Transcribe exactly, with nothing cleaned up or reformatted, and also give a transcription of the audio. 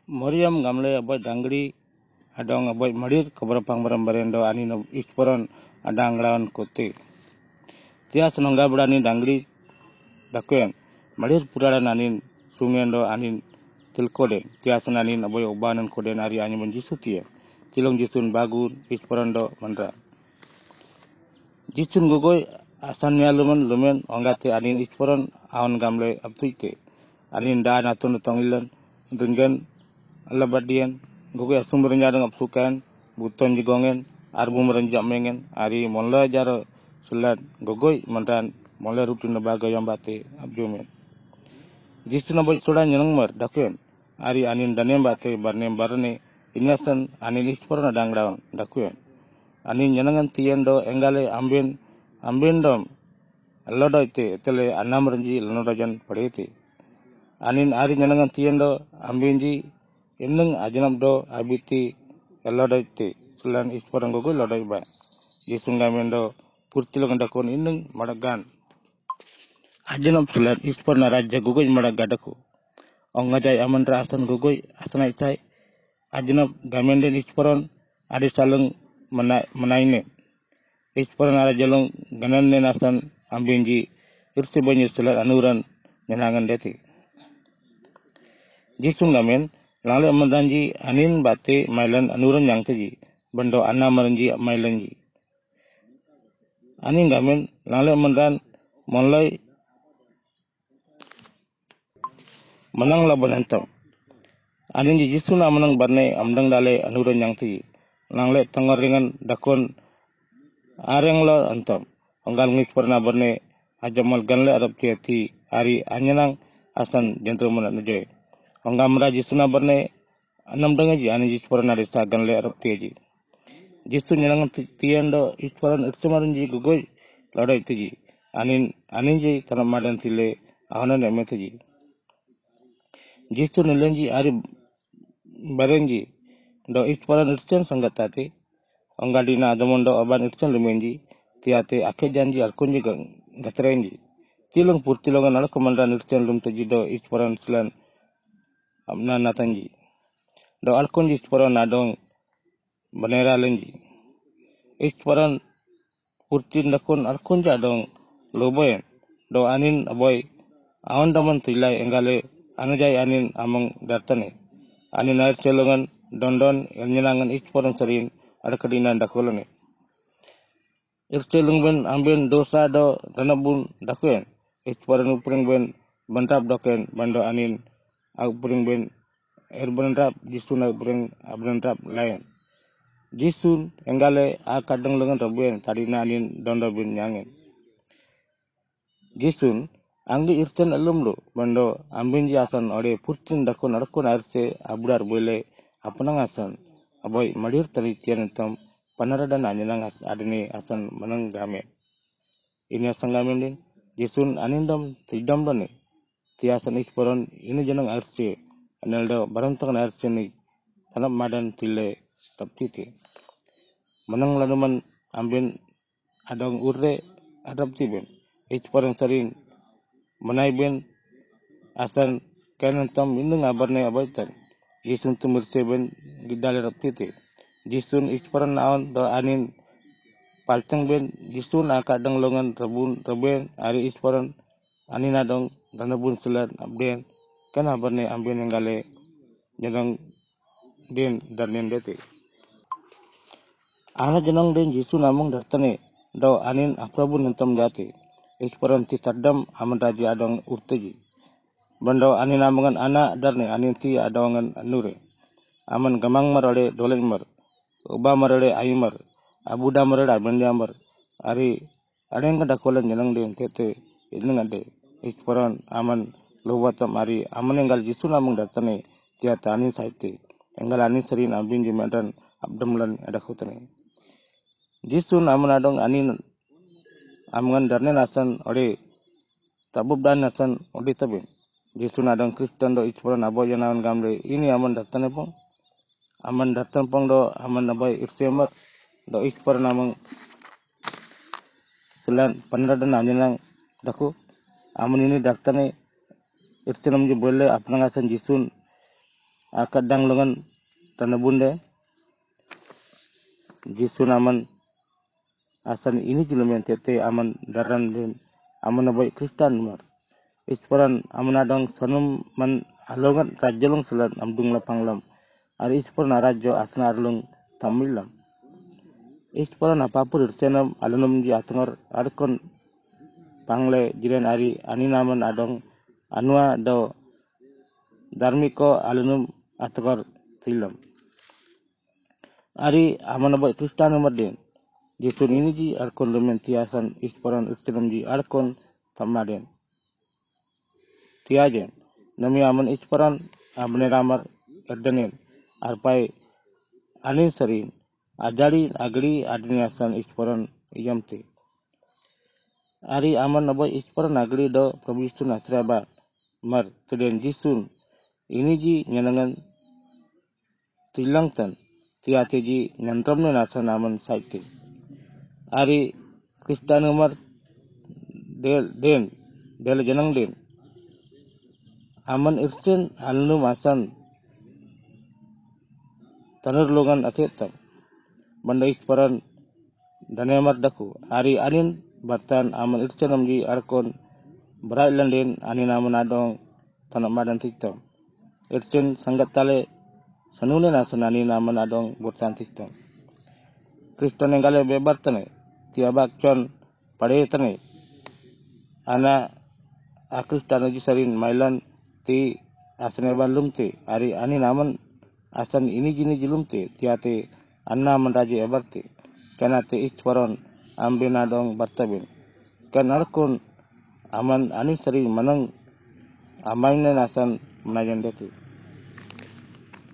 Moriam gamle aboy dangri adong aboy madir kabarapang barambarendo ani no isporon adanglawan kote. Tia senongga berani dangri dakuen madir puraran anin sumendo anin tilkode. Tia senanin aboy obanan koden ari ani menjisu tia. Tilong jisun bagun isporondo mandra. Jisun gogoy asan mia lumen lumen onggate anin isporon awan gamle abtuite. Anin da natun tongilan dengan alabadian gogoy asum berenjadang apsukan buton jigongen arbu merenjak mengen ari monla jar sulat gogoy mandran monla rutin nabaga yang bate abjumen. Jisun aboy sudan nyeneng mer dakuen ari anin danem bate barnem barne inyasan anin isporon adang daun dakuen. Anin nyenengan tiendo enggale ambin ambin dom lodoite tele anam renji lonodajan padete. Anin ari nyenengan tiendo ambinji inneng ajanam do abiti lodoite sulan isporon gogo lodoi ba. Jisunga mendo purtilong dakon inneng madagan. Ajanam sulan isporon raja gogo madagadaku. Ongajai aman rasan gogo asana itai ajanam gamenden isporon adi saleng Mana, menaine. Isporan ara jalong ganan nenasan ambinji irsi banyu selat anuran nenangan deti. Jisung gamen langle amandanji anin bate mailan anuran yang teji bendo anna maranji mailanji. Anin gamen langle amandan monlai menang laban antam. Anin ji jisung amanang barne amdang dale anuran yang teji. Langle tengor ringan dakon areng lo antam onggal ngik pernah berne ajamal ganle arab tiati ari anyanang asan jentro mana nuje onggal meraji suna berne anam dengaji ani jis pernah desa ganle arab tiaji jisu nyanang tiendo is pernah irsumaran ji gugoy lodai tiji anin anin ji tanam madan tile ahonan eme tiji jisu nilenji ari barenji do is pernah irsen sangatati onggal dina adamondo aban irsen lumenji tiate ake janji alkunji gatrenji tilong pur tilongan ala komandan irsen lum teji do isporan selan amna natanji do alkunji isporan adong banera lenji isporan purtin dakon alkunji adong loboyen do anin aboy awan daman tilai enggale anujai anin amang dartane anin air celongan dondon elnyenangan isporan serin ada kedinan dakolone ircelung ben amben dosa do ranabun dakuen isporan upring ben bantap doken bando anin upring ben erbantap jisun upring abrantap lain jisun enggale akadang lengan robuen tadina anin dondo ben nyangen jisun anggi ircen alum lo bando ambin ji asan ore purtin dakon arkon arse abrar bole apanang asan aboy madir tari tian entam panara dan anjenang as adini asan menang game ini asan game din jisun anindam tidam done tiasan isporon ini jenang arse aneldo barantang arse ni tanam madan tile taptiti menang lanuman ambin adong urre adap tiben isporon sarin menai ben asan kanan tam indung abarne abaitan jisun tumur seben gidale raptiti jisun isporan awan do anin palteng ben jisun akadang longan rabun raben ari isporan anin adong danabun selat abden kan abarne amben enggale jenang den darnen dete ana jenang den jisun among dartane do anin aprabun entam jati isporan titadam aman raji adong urteji bando anin amangan ana darne anin ti adongan nure aman gamang marale dolen mar uba marale ayumar abuda marale abendamar ari adeng kada kolan jenang den tete inneng ade isporan aman lobatam ari aman enggal jisun among datane tiata anin saite enggal anin serin abin jimadan abdamlan adakutane jisun aman adong anin amangan darne nasan ore tabub dan nasan ode taben jisun adong kristen do isporan abo janawan gamle ini aman datane pong aman datang pong do aman abai irsemat do ispar namang selan panradan anjenang daku aman ini daktane irsenam je boleh apnang asan jisun akadang lengan tanah bunda jisun aman asan ini jelumen tete aman daran den aman abai Kristan mar isparan aman adang sanum man alongan rajalong selan amdung lapanglam ari isparan arajo asna arlung tamilam isparan apapur irsenam alunum ji atungar arkon pangle jiren ari aninaman adong anua do darmiko alunum atukar tilam ari aman abai Kristan marden jisun ini ji arkon lemen tiasan isparan irsenam ji arkon tamaden tiajen nami aman isparan amne ramar erdanen arpai anin sarin ajari agri adniasan isparan yamte ari aman abai isparan agri do probisun asraba mar teden jisun ini ji nyanangan tilangtan tiate ji nyantramne nasan aman saite ari Kristan umar del den del janang den aman irsen alnum asan tanur logan atetam banda isparan danemar daku ari anin batan aman irsen amji arkon berailan den anin aman adong tanam madan tiktam irsen sangat tale sanune nasan anin aman adong burtan tiktam Kriston yang kale bebar tane tiabak con pade tane ana akristan uji sarin mailan ti asne balumte ari ani naman asan ini jini jilumte tiate anna man raje abarte kanate isparon ambin adong bartabin kan arkon aman ani sarin manang amainen asan menajan detu